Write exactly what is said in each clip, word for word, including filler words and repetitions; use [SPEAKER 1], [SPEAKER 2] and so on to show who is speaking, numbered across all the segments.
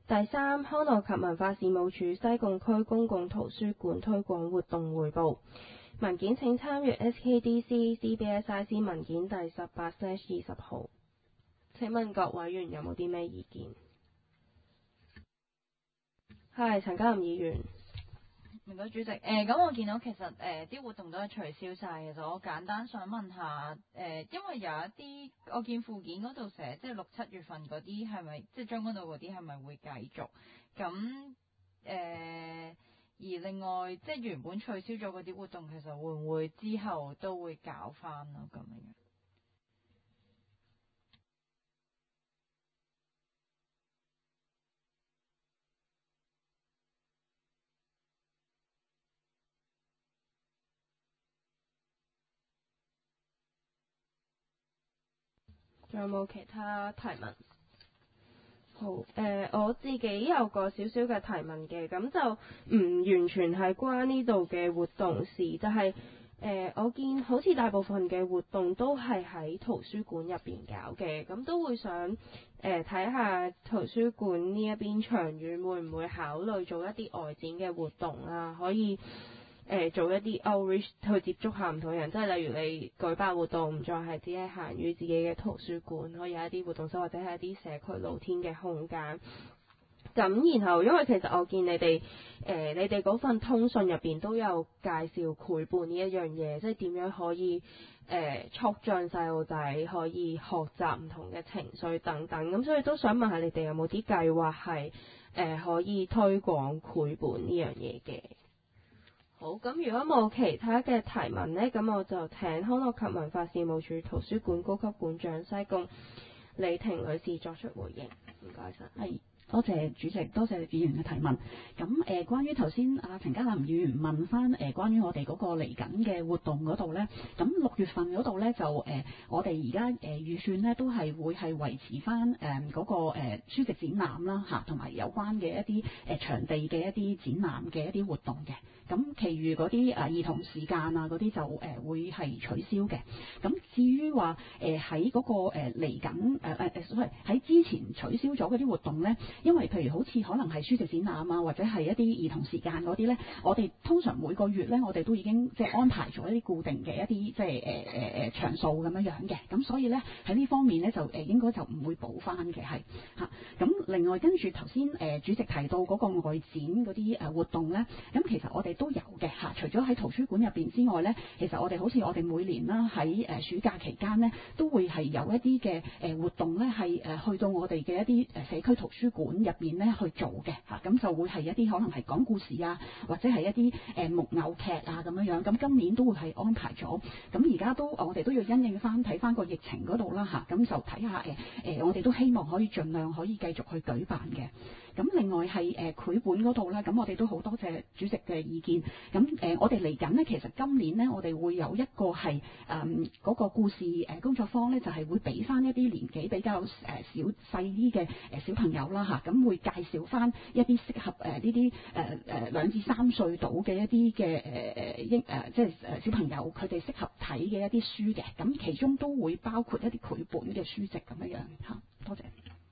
[SPEAKER 1] 第三，康樂及文化事務署西貢區公共圖書館推廣活動匯報。文件請參閱 S K D C C B S I C 文件第十八 slash 二十號。請問各委員有冇啲咩意見？係陳家林議員。
[SPEAKER 2] 唔該主席，誒、呃、咁我見到其實誒啲、呃、活動都係取消晒。其實我簡單想問下，誒、呃、因為有一啲我見附件嗰度寫，即係六七月份嗰啲係咪，即係將軍澳嗰啲係咪會繼續？咁誒、呃、而另外即係原本取消咗嗰啲活動，其實會唔會之後都會搞翻咯？咁樣。
[SPEAKER 1] 仲有冇其他提問？好，誒、呃，我自己有個少少嘅提問嘅，咁就唔完全係關呢度嘅活動事，就係、是、誒、呃，我見好似大部分嘅活動都係喺圖書館入邊搞嘅，咁都會想誒睇下圖書館呢一邊長遠會唔會考慮做一啲外展嘅活動啊，可以。誒、呃、做一啲 outreach 去接觸下唔同人，即係例如你舉辦活動唔再係只係限於自己嘅圖書館，可以有一啲活動室或者係一啲社區露天嘅空間。咁然後因為其實我見你哋誒、呃、你哋嗰份通訊入邊都有介紹繪本呢一樣嘢，即係點樣可以誒、呃、促進細路仔可以學習唔同嘅情緒等等。咁所以都想問下你哋有冇啲計劃係誒可以推廣繪本呢樣嘢嘅？好，咁如果冇其他嘅提問呢，咁我就請康樂及文化事務署圖書館高級館長西貢李婷女士作出回應。唔該晒。
[SPEAKER 3] 係。多謝主席，多謝議員嘅提問。咁誒、呃，關於頭先阿陳家林議員問翻誒、呃，關於我哋嗰個嚟緊嘅活動嗰度咧，咁六月份嗰度咧就誒、呃，我哋而家誒預算咧都係會係維持翻誒嗰個誒、呃、書籍展覽啦嚇，同埋有關嘅一啲誒、呃、場地嘅一啲展覽嘅一啲活動嘅。咁，其餘嗰啲誒兒童時間啊嗰啲就誒、呃、會係取消嘅。咁至於話誒喺嗰個嚟緊誒誒誒，所謂喺之前取消咗嗰啲活動咧。因為譬如好似可能係書籍展覽啊，或者係一啲兒童時間嗰啲咧，我哋通常每個月咧，我哋都已經即係安排咗一啲固定嘅一啲即係誒誒誒場數咁樣樣嘅，咁所以咧喺呢方面咧就誒、呃、應該就唔會補翻嘅係嚇。咁另外跟住頭先誒主席提到嗰個外展嗰啲誒活動咧，咁其實我哋都有嘅嚇。除咗喺圖書館入邊之外咧，其實我哋好似我哋每年啦喺誒暑假期間咧，都會係有一啲嘅誒活動咧係誒去到我哋嘅一啲誒社區圖書館入邊咧去做嘅嚇，咁就會係一啲可能係講故事啊，或者係一啲誒木偶劇啊咁樣樣。咁今年都會係安排咗。咁而家都我哋都要因應翻睇翻個疫情嗰度啦嚇，咁就睇下誒誒，我哋都希望可以盡量可以繼續去舉辦嘅。咁另外係誒繪本嗰度咧，咁我哋都好多謝主席嘅意見。咁誒、呃、我哋嚟緊咧，其實今年咧，我哋會有一個係誒嗰個故事誒工作坊咧，就係、是、會俾翻一啲年紀比較誒小細啲嘅誒小朋友啦嚇，咁、啊、會介紹翻一啲適合誒呢啲誒誒兩至三歲到嘅一啲嘅誒誒英誒即係誒小朋友佢哋適合睇嘅一啲書嘅，咁其中都會包括一啲繪本嘅書籍咁樣樣嚇。多謝。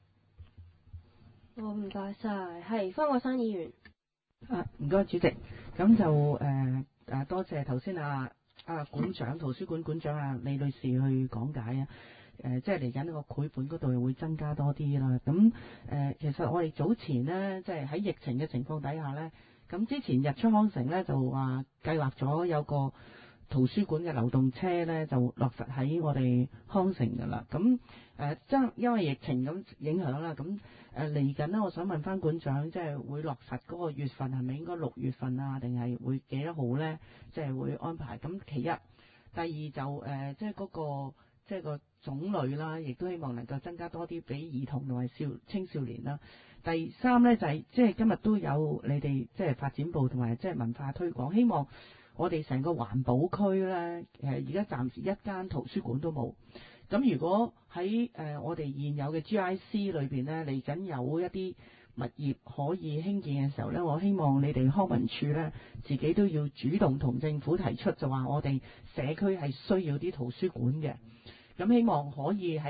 [SPEAKER 1] 好，唔該晒，係方國珊議員。
[SPEAKER 4] 啊，唔該主席，咁就誒誒、呃、多謝頭先啊啊館長圖書館館長啊李女士去講解啊，誒、呃、即係嚟緊呢個繪本嗰度會增加多啲啦。咁誒、呃、其實我哋早前呢，即係喺疫情嘅情況底下呢，咁之前日出康城呢，就話計劃咗有個圖書館嘅流動車呢，就落實喺我哋康城㗎啦。咁誒將因為疫情咁影響啦，咁誒嚟緊呢，我想問翻館長，即係會落實嗰個月份係咪應該六月份啊，定係會幾多號呢？即係會安排。咁其一，第二就誒即係嗰個即係個種類啦，亦都希望能夠增加多啲俾兒童同埋少青少年啦。第三呢，就係即係今日都有你哋即係發展部同埋即係文化推廣，希望我哋成個環保區呢，誒而家暫時一間圖書館都冇。咁如果喺誒、呃、我哋現有嘅 G I C 裏邊呢，嚟緊有一啲物業可以興建嘅時候呢，我希望你哋康文署呢，自己都要主動同政府提出，就話我哋社區係需要啲圖書館嘅。咁希望可以喺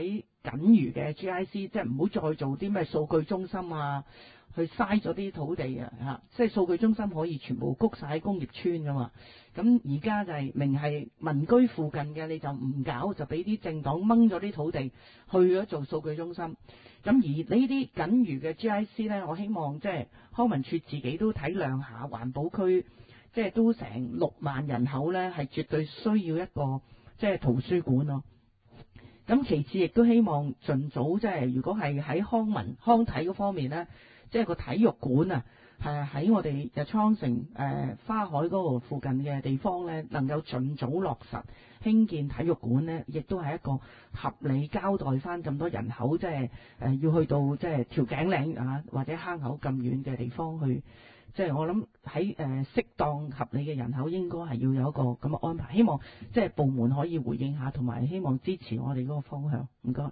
[SPEAKER 4] 僅餘嘅 G I C， 即係唔好再做啲咩數據中心啊，去嘥咗啲土地啊嚇，即係數據中心可以全部谷晒喺工業村噶嘛。咁而家就係明係民居附近嘅，你就唔搞，就俾啲政黨掹咗啲土地去咗做數據中心。咁而呢啲僅餘嘅 G I C 呢，我希望即係康文署自己都體諒下環保區，即係都成六萬人口呢，係絕對需要一個即係圖書館咯。咁其次亦都希望盡早即係如果係喺康文康體嗰方面呢，即係個體育館啊，係喺我哋日出康城誒、呃、花海嗰度附近嘅地方呢，能夠盡早落實興建體育館呢，亦都係一個合理交代翻咁多人口，即係誒、呃、要去到即係調景嶺啊或者坑口咁遠嘅地方去。即係我諗喺誒適當合理嘅人口應該係要有一個咁嘅安排，希望即係部門可以回應下，同埋希望支持我哋嗰個方向。唔該。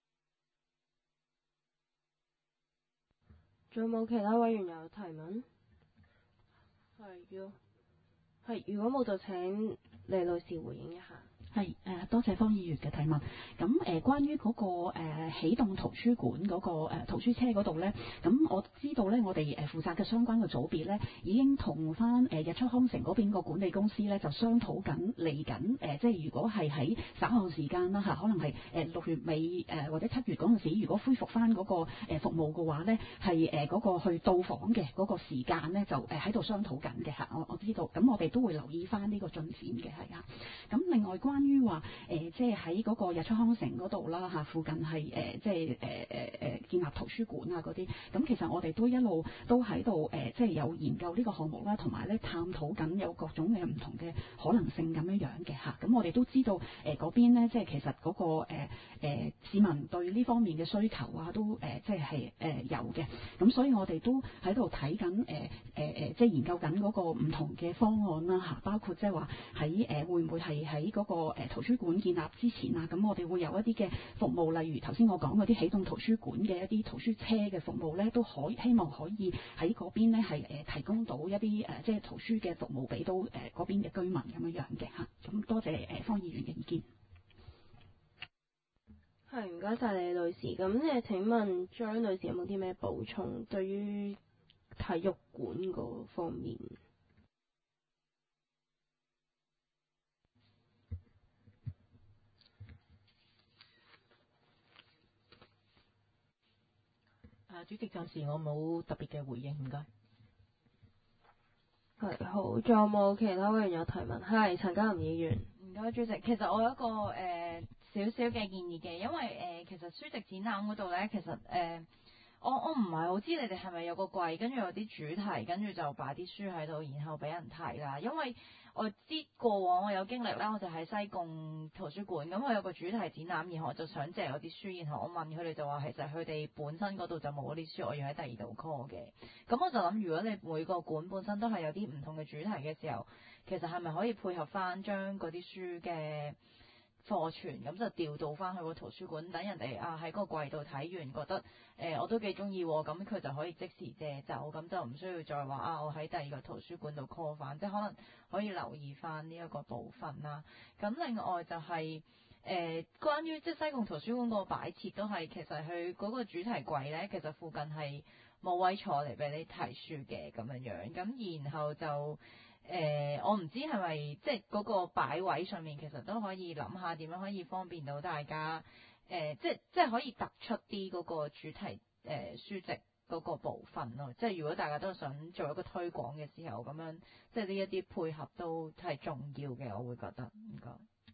[SPEAKER 1] 仲有冇其他委員有提問？係，如係如果冇就請李女士回應一下。
[SPEAKER 3] 係誒、呃，多謝方議員嘅提問。咁誒、呃，關於嗰、那個誒啟、呃、動圖書館嗰、那個誒、呃、圖書車嗰度咧，咁我知道咧，我哋誒負責嘅相關嘅組別咧，已經同翻誒日出康城嗰邊個管理公司咧，就商討緊嚟緊誒，即係如果係喺稍後時間啦嚇，可能係誒六月尾誒、呃、或者七月嗰陣時，如果恢復翻嗰個誒服務嘅話咧，係誒嗰個去到訪嘅嗰個時間咧，就誒喺度商討緊嘅嚇。我我知道，咁我哋都會留意翻呢個進展嘅係啊。咁另外關關於話誒，即係喺嗰個日出康城嗰度啦嚇，附近係誒、呃，即係誒誒誒建立圖書館啊嗰啲。咁其實我哋都一路都喺度誒，即係有研究呢個項目啦，同埋咧探討緊有各種嘅唔同嘅可能性咁樣樣嘅嚇。咁我哋都知道誒嗰、呃、邊咧，即係其實嗰、那個誒、呃呃、市民對呢方面嘅需求啊，都誒、呃、即係係誒有嘅。咁所以我哋都喺度睇緊誒誒誒，即係研究緊嗰個唔同嘅方案啦嚇，包括即係話喺誒會唔會係喺嗰個誒圖書館建立之前啊，咁我哋會有一啲嘅服務，例如頭先我講嗰啲啟動圖書館嘅一啲圖書車嘅服務咧，都可以希望可以喺嗰邊咧係誒提供到一啲誒即係圖書嘅服務俾到誒嗰邊嘅居民咁樣樣嘅嚇。咁多謝誒方議員嘅意見。
[SPEAKER 1] 係，唔該晒李女士。咁誒請問張女士有冇啲咩補充對於體育館嗰方面？
[SPEAKER 5] 啊，主席，暫時我冇特別嘅回應，唔該。
[SPEAKER 1] 係，好，仲有冇其他委員有提問？係，陳家林議員。
[SPEAKER 2] 唔該，主席。其實我有一個誒少少嘅建議嘅，因為誒、呃、其實書籍展覽嗰度咧，其實誒、呃、我我唔係好知你哋係咪有個櫃，跟住有啲主題，跟住就擺啲書喺度，然後俾人睇啦。因為我知過往我有經歷啦，我就喺西貢圖書館，咁我有個主題展覽，然後我就想借嗰啲書，然後我問佢哋就話，其實佢哋本身嗰度就冇嗰啲書，我要喺第二度 call 嘅。咁我就諗，如果你每個館本身都係有啲唔同嘅主題嘅時候，其實係咪可以配合翻將嗰啲書嘅課傳，咁就調到翻去個圖書館，等人哋啊喺個櫃度睇完，覺得誒、呃、我都幾中意，咁佢就可以即時借走，咁就唔需要再話啊我喺第二個圖書館度 call 翻，即係可能可以留意翻呢一個部分啦。咁另外就係、是、誒、呃、關於即係西貢圖書館個擺設都係，其實佢嗰個主題櫃咧，其實附近係冇位坐嚟俾你睇書嘅咁樣樣，咁然後就。誒、呃，我唔知係咪即係嗰個擺位上面，其實都可以諗下點樣可以方便到大家，誒、呃，即係即係可以突出啲嗰個主題誒、呃、書籍嗰個部分咯。即係如果大家都想做一個推廣嘅時候，咁樣即係呢一啲配合都係重要嘅，我會覺得唔該。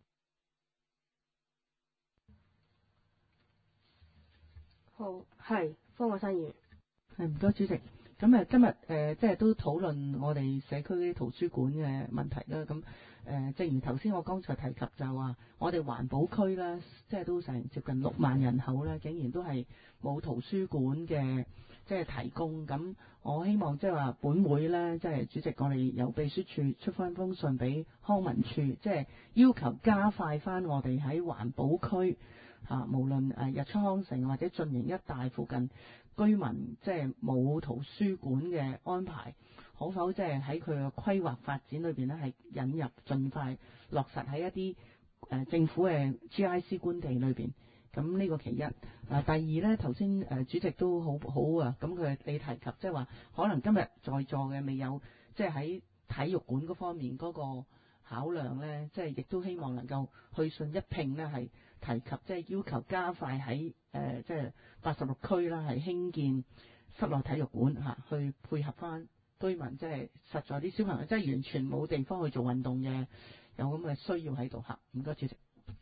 [SPEAKER 1] 好，係方國珊議員。
[SPEAKER 4] 係，唔該主席。咁誒今日誒、呃、即係都討論我哋社區啲圖書館嘅問題啦。咁誒、呃，正如頭先我剛才提及就話，我哋環保區啦，即係都成接近六萬人口咧，竟然都係冇圖書館嘅即係提供。咁我希望即係話本會咧，即係主席，我哋由秘書處出翻封信俾康文署，即係要求加快翻我哋喺環保區啊，無論誒日出康城或者駿盈一帶附近居民即係冇圖書館嘅安排，可否即係喺佢嘅規劃發展裏邊咧，係引入盡快落實喺一啲誒、呃、政府嘅 G I C 官地裏邊？ 咁呢個其一。啊，第二咧，頭先誒主席都好好啊，咁佢你提及即係話，可能今日在座嘅未有，即係喺體育館嗰方面嗰個考量咧，即係亦都希望能夠去信一併咧，係提及即係要求加快喺誒、呃、即係八十六區啦，係興建室內體育館嚇、啊，去配合翻居民，即係實在啲小朋友即係完全冇地方去做運動嘅，有咁嘅需要喺度嚇。唔該，主席。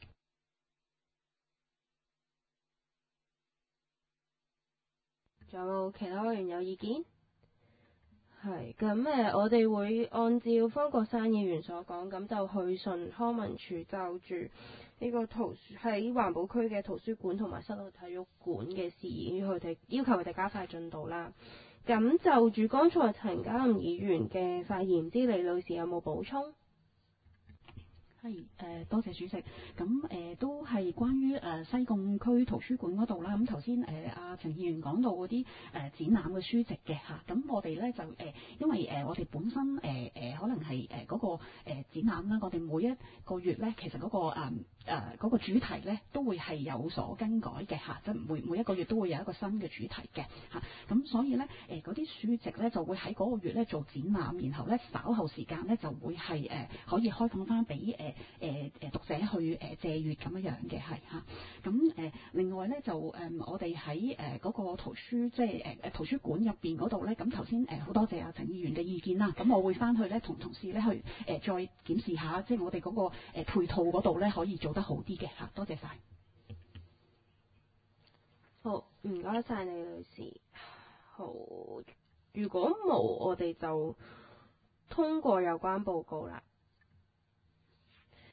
[SPEAKER 1] 仲有冇其他委員有意見？係咁誒，我哋會按照方國珊議員所講，咁就去信康文署就住呢個圖書喺環保區嘅圖書館同埋室內體育館嘅事宜，佢哋要求佢哋加快進度啦。咁就住剛才陳家林議員嘅發言，唔知李女士有冇補充？
[SPEAKER 3] 係誒、呃，多謝主席。咁誒、呃、都係關於誒、呃、西貢區圖書館嗰度啦。咁頭先誒阿陳議員講到嗰啲誒展覽嘅書籍嘅嚇，咁、啊、我哋咧就誒、呃，因為誒、呃、我哋本身誒誒、呃、可能係誒嗰個、呃、展覽啦，我哋每一個月咧，其實嗰、那個誒誒嗰個主題咧都會係有所更改嘅嚇，即、啊、係每每一個月都會有一個新嘅主題嘅嚇。咁、啊、所以咧誒嗰啲書籍咧就會喺嗰個月咧做展覽，然後咧稍後時間咧就會係誒、呃、可以開放翻俾誒。呃誒誒讀者去誒借閲咁樣樣嘅係嚇，咁誒另外咧就誒我哋喺誒嗰個圖書即係誒誒圖書館入邊嗰度咧，咁頭先誒好多謝阿陳議員嘅意見啦，咁我會翻去咧同同事咧去誒再檢視下，即係我哋嗰個誒配套嗰度咧可以做得好啲嘅嚇，多謝晒。
[SPEAKER 1] 好，唔該晒李女士。好，如果冇，我哋就通過有關報告啦。